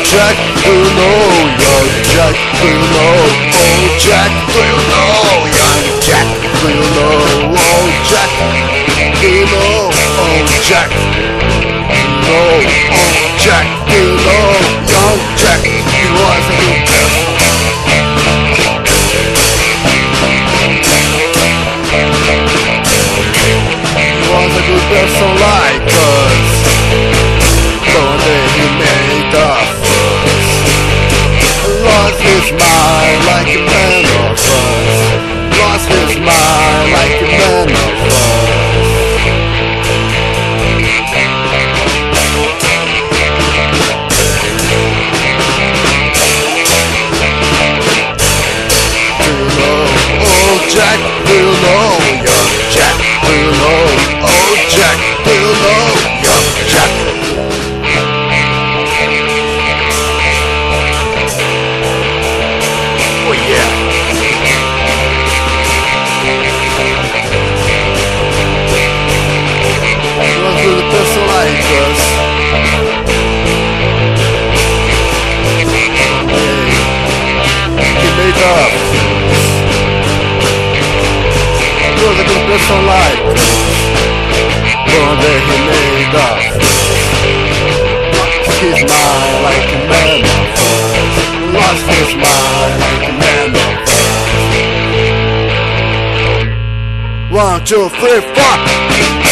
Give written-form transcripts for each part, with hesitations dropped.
Jack, do you know? Young Jack, do you know? Oh Jack, do you know? Young Jack, do you know? Oh Jack, do you know? Oh Jack, no. Oh Jack, do you know? Young Jack, he was a good person. He was a good person like us. One day he made us. Lost his mind like a man of us. Lost his mind like a man of us. Do you know? Oh Jack, do you know? Young Jack, do you know? Oh Jack, do you know? Young Jack. Oh yeah. He was with a person like us. He made up. He was a good person like us. One day he made up. Lost his mind like a man of us. Lost his mind like a man of us. 1, 2, 3, 4.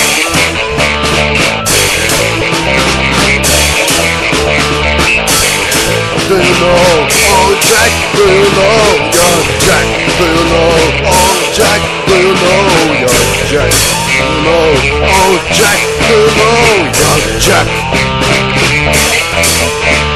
Do you know? Oh Jack, do you know? Young Jack, do you know? Oh Jack, do you know? Young Jack, do you know? Oh Jack, do you know? Young Jack.